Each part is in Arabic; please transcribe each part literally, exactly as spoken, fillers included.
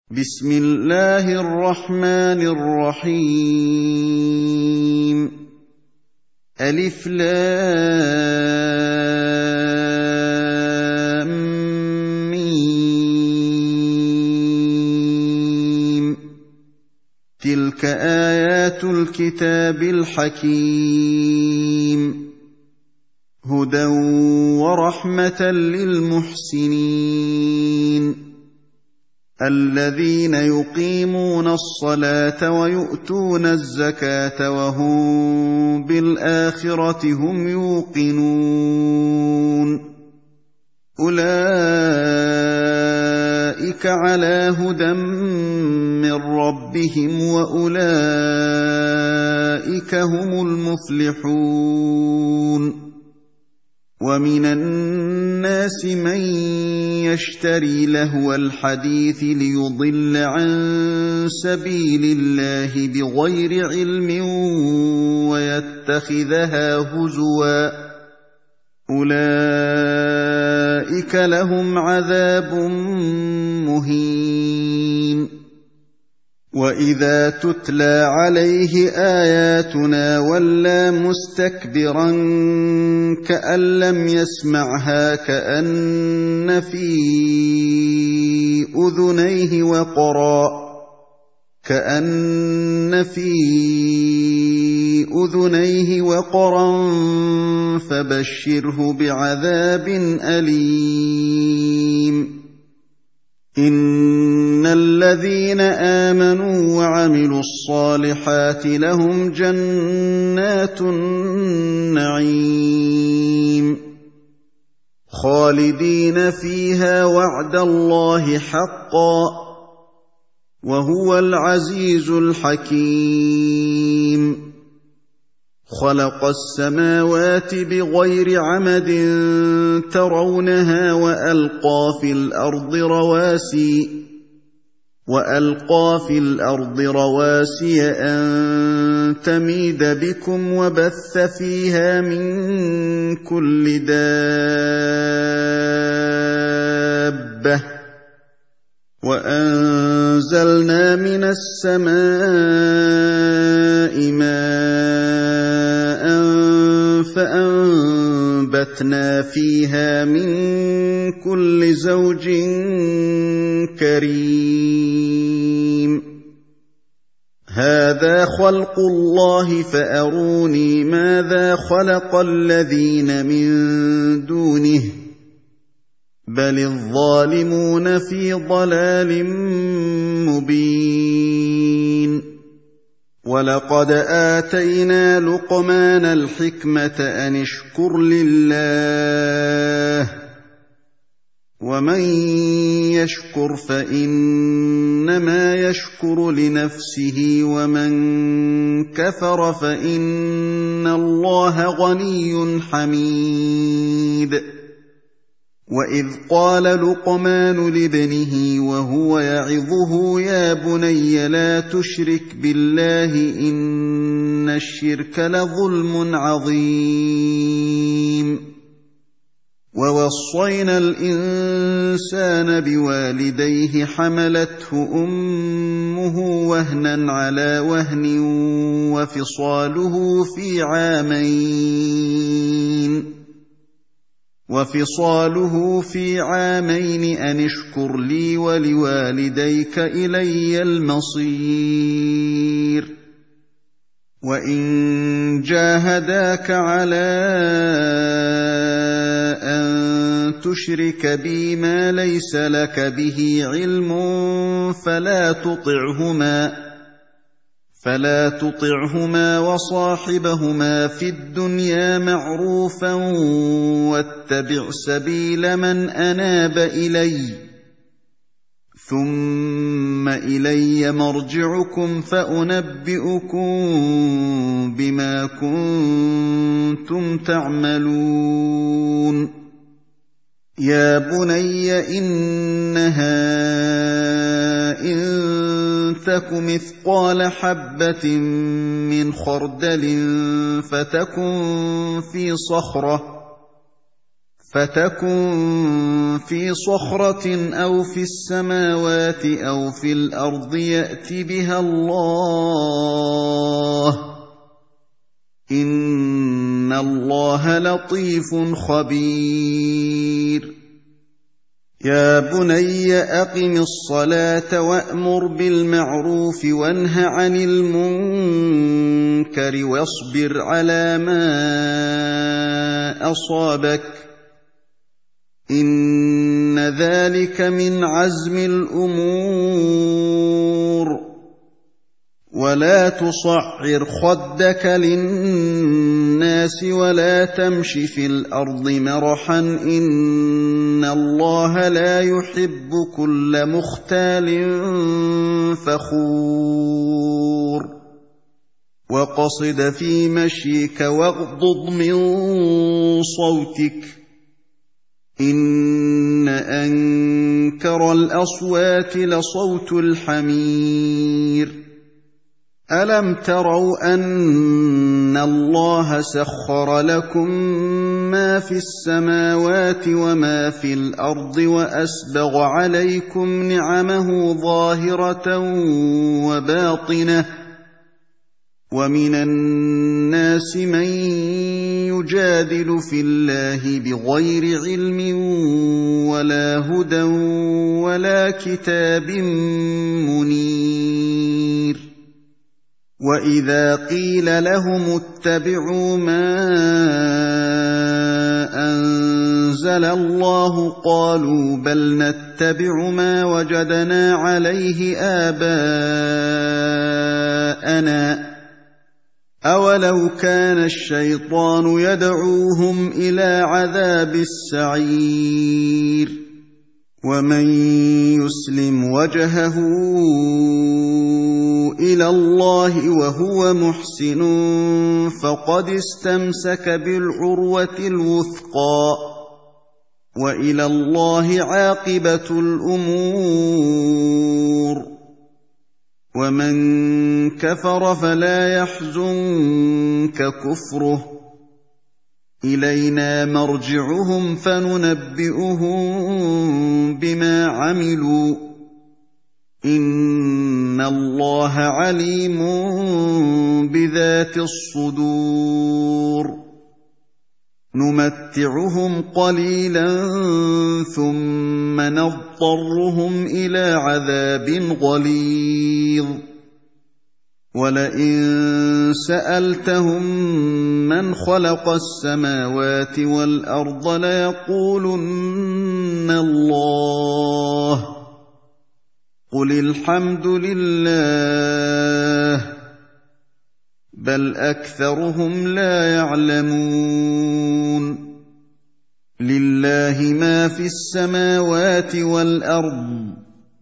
بسم الله الرحمن الرحيم ألف لام ميم تلك آيات الكتاب الحكيم هدى ورحمة للمحسنين الذين يقيمون الصلاة ويؤتون الزكاة وهم بالآخرة هم يوقنون أولئك على هدى من ربهم وأولئك هم المفلحون ومن الناس من يشتري لهو الحديث ليضل عن سبيل الله بغير علم ويتخذها هزوا أولئك لهم عذاب مهين وإذا تتلى عليه آياتنا ولى مستكبرا كأن لم يسمعها كأن في أذنيه وقرا كأن في أذنيه وقرا فبشره بعذاب أليم إن الذين آمنوا وعملوا الصالحات لهم جنات النعيم خالدين فيها وعد الله حقا وهو العزيز الحكيم خلق السماوات بغير عمد ترونها وألقى في الأرض رواسي وألقى في الأرض رواسي أن تميد بكم وبث فيها من كل دابة وأنزلنا من السماء ماء فأنبتنا فيها من كل زوج كريم هذا خلق الله فأروني ماذا خلق الذين من دونه بل الظالمون في ضلال مبين ولقد آتينا لقمان الحكمة أن اشكر لله ومن يشكر فإنما يشكر لنفسه ومن كفر فإن الله غني حميد وإذ قال لقمان لابنه وهو يعظه يا بني لا تشرك بالله إن الشرك لظلم عظيم ووصينا الإنسان بوالديه حملته أمه وهنا على وهن وفصاله في عامين وفصاله في عامين أن اشكر لي ولوالديك إلي المصير وإن جاهداك على أن تشرك بي ما ليس لك به علم فلا تطعهما فلا تطعهما وصاحبهما في الدنيا معروفا واتبع سبيل من أناب إلي ثم إلي مرجعكم فأنبئكم بما كنتم تعملون يا بني إنها إن تك مثقال حبة من خردل فتكن في صخرة فَتَكُن فِي صَخْرَةٍ أَوْ فِي السَّمَاوَاتِ أَوْ فِي الْأَرْضِ يَأْتِ بِهَا اللَّهُ ۚ إِنَّ اللَّهَ لَطِيفٌ خَبِيرٌ يَا بُنَيَّ أَقِمِ الصَّلَاةَ وَأْمُرْ بِالْمَعْرُوفِ وَانْهَ عَنِ الْمُنكَرِ وَاصْبِرْ عَلَىٰ مَا أَصَابَكَ ۖ إِنَّ ذَٰلِكَ مِنْ عَزْمِ الْأُمُورِ وَلَا تُصَعِّرْ خَدَّكَ لِلنَّاسِ وَلَا تَمْشِ فِي الْأَرْضِ مَرَحًا ۖ إِنَّ اللَّهَ لَا يُحِبُّ كُلَّ مُخْتَالٍ فَخُورٍ وَاقْصِدْ فِي مَشْيِكَ وَاغْضُضْ مِن صَوْتِكَ ۚ إِنَّ أَنكَرَ الْأَصْوَاتِ لَصَوْتُ الْحَمِيرِ أَلَمْ تَرَوْا أَنَّ اللَّهَ سَخَّرَ لَكُم مَّا فِي السَّمَاوَاتِ وَمَا فِي الْأَرْضِ وَأَسْبَغَ عَلَيْكُمْ نِعَمَهُ ظَاهِرَةً وَبَاطِنَةً ۗ وَمِنَ النَّاسِ مَن يُجَادِلُ فِي اللَّهِ بِغَيْرِ عِلْمٍ وَلَا هُدًى وَلَا كِتَابٍ مُّنِيرٍ وَإِذَا قِيلَ لَهُمُ اتَّبِعُوا مَا أَنزَلَ اللَّهُ قَالُوا بَلْ نَتَّبِعُ مَا وَجَدْنَا عَلَيْهِ آبَاءَنَا ۚ أَوَلَوْ كَانَ الشَّيْطَانُ يَدْعُوهُمْ إِلَىٰ عَذَابِ السَّعِيرِ وَمَن يُسْلِمْ وَجْهَهُ إِلَى اللَّهِ وَهُوَ مُحْسِنٌ فَقَدِ اسْتَمْسَكَ بِالْعُرْوَةِ الْوُثْقَىٰ ۗ وَإِلَى اللَّهِ عَاقِبَةُ الْأُمُورِ وَمَن كَفَرَ فَلَا يَحْزُنكَ كُفْرُهُ ۚ إِلَيْنَا مَرْجِعُهُمْ فَنُنَبِّئُهُم بِمَا عَمِلُوا ۚ إِنَّ اللَّهَ عَلِيمٌ بِذَاتِ الصُّدُورِ نُمَتِّعُهُمْ قَلِيلًا ثُمَّ نَضْطَرُّهُمْ إِلَىٰ عَذَابٍ غَلِيظٍ وَلَئِن سَأَلْتَهُم مَّنْ خَلَقَ السَّمَاوَاتِ وَالْأَرْضَ لَيَقُولُنَّ اللَّهُ ۚ قُلِ الْحَمْدُ لِلَّهِ ۚ بَلْ أَكْثَرُهُمْ لَا يَعْلَمُونَ لِلَّهِ مَا فِي السَّمَاوَاتِ وَالْأَرْضِ ۚ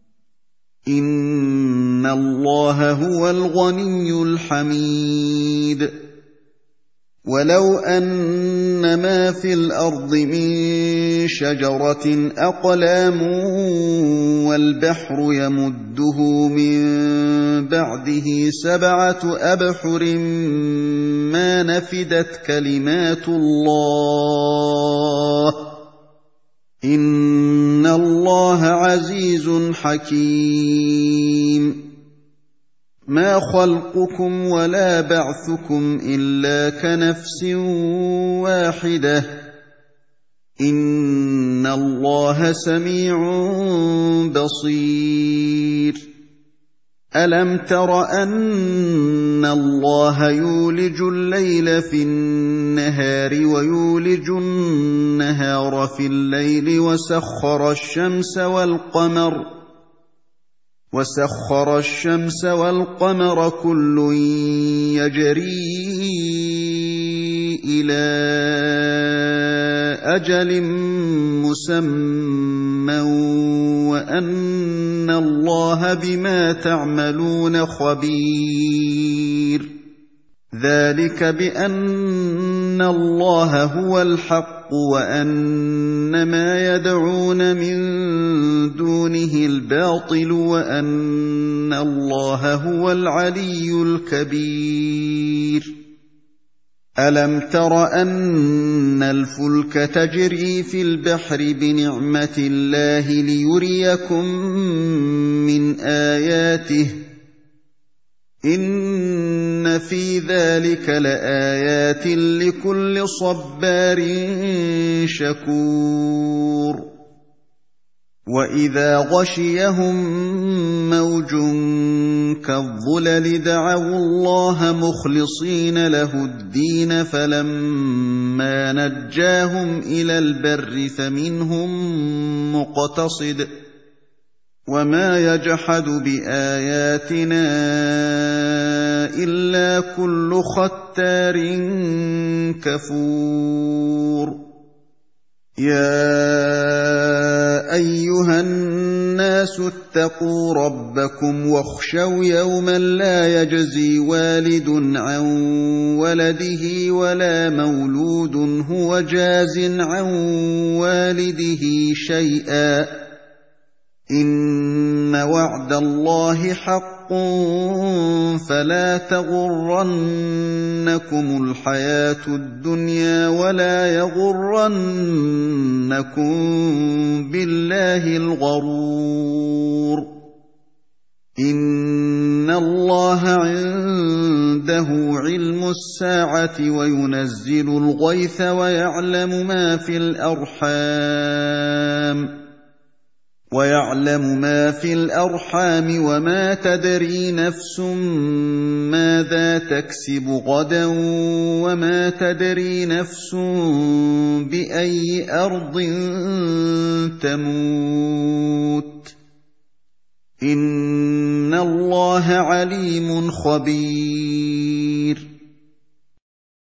إِنَّ اللَّهَ هُوَ الْغَنِيُّ الْحَمِيدُ وَلَوْ أَنَّ مَا فِي الْأَرْضِ مِن شَجَرَةٍ أَقْلَامٌ وَالْبَحْرُ يَمُدُّهُ مِن بَعْدِهِ سَبْعَةُ أَبْحُرٍ مَّا نَفِدَتْ كَلِمَاتُ اللَّهِ ۗ إِنَّ اللَّهَ عَزِيزٌ حَكِيمٌ مَا خَلْقُكُمْ وَلَا بَعْثُكُمْ إِلَّا كَنَفْسٍ وَاحِدَةٍ ۗ إِنَّ اللَّهَ سَمِيعٌ بَصِيرٌ أَلَمْ تَرَ أَنَّ اللَّهَ يُولِجُ اللَّيْلَ فِي النَّهَارِ وَيُولِجُ النَّهَارَ في الليل وسخر الشمس والقمر وسخر الشمس والقمر كل يجري إلى أجل مسمى وأن الله بما تعملون خبير ذلك بأن الله هو الحق وأن ما يدعون من دونه الباطل وأن الله هو العلي الكبير أَلَمْ تَرَ أَنَّ الْفُلْكَ تَجْرِي فِي الْبَحْرِ بِنِعْمَتِ اللَّهِ لِيُرِيَكُم مِّنْ آيَاتِهِ ۚ إِنَّ فِي ذَٰلِكَ لَآيَاتٍ لِّكُلِّ صَبَّارٍ شَكُورٍ وَإِذَا غَشِيَهُم مَّوْجٌ كَالظُّلَلِ دَعَوُا اللَّهَ مُخْلِصِينَ لَهُ الدِّينَ فَلَمَّا نَجَّاهُمْ إِلَى الْبَرِّ فَمِنْهُم مُّقْتَصِدٌ ۚ وَمَا يَجْحَدُ بِآيَاتِنَا إِلَّا كُلُّ خَتَّارٍ كَفُورٍ يَا أَيُّهَا النَّاسُ اتَّقُوا رَبَّكُمْ وَاخْشَوْا يَوْمًا لَّا يَجْزِي وَالِدٌ عَن وَلَدِهِ وَلَا مَوْلُودٌ هُوَ جَازٍ عَن وَالِدِهِ شَيْئًا ۚ إِنَّ وَعْدَ اللَّهِ حَقٌّ فَلَا تَغُرَّنَّكُمُ الْحَيَاةُ الدُّنْيَا وَلَا يَغُرَّنَّكُم بِاللَّهِ الْغَرُورُ إِنَّ اللَّهَ عِندَهُ عِلْمُ السَّاعَةِ وَيُنَزِّلُ الْغَيْثَ وَيَعْلَمُ مَا فِي الْأَرْحَامِ وَيَعْلَمُ مَا فِي الْأَرْحَامِ وَمَا تَدْرِي نَفْسٌ مَّاذَا تَكْسِبُ غَدًا وَمَا تَدْرِي نَفْسٌ بِأَيِّ أَرْضٍ تَمُوتُ ۚ إِنَّ اللَّهَ عَلِيمٌ خَبِيرٌ